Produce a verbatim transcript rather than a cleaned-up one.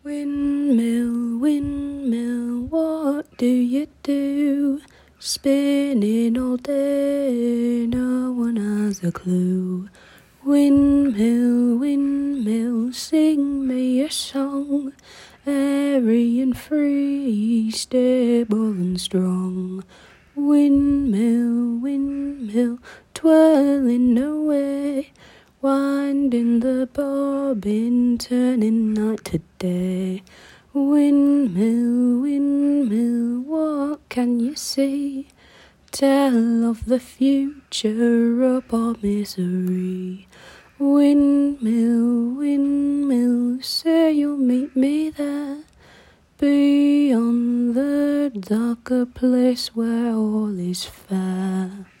Windmill, windmill, what do you do? Spinning all day, no one has a clue. Windmill, windmill, sing me a song, airy and free, stable and strong. Windmill, windmill, twirling away, winding the bobbin, turning night to day. Windmill, windmill, what can you see? Tell of the future of our misery. Windmill, windmill, say you'll meet me there, beyond the darker place where all is fair.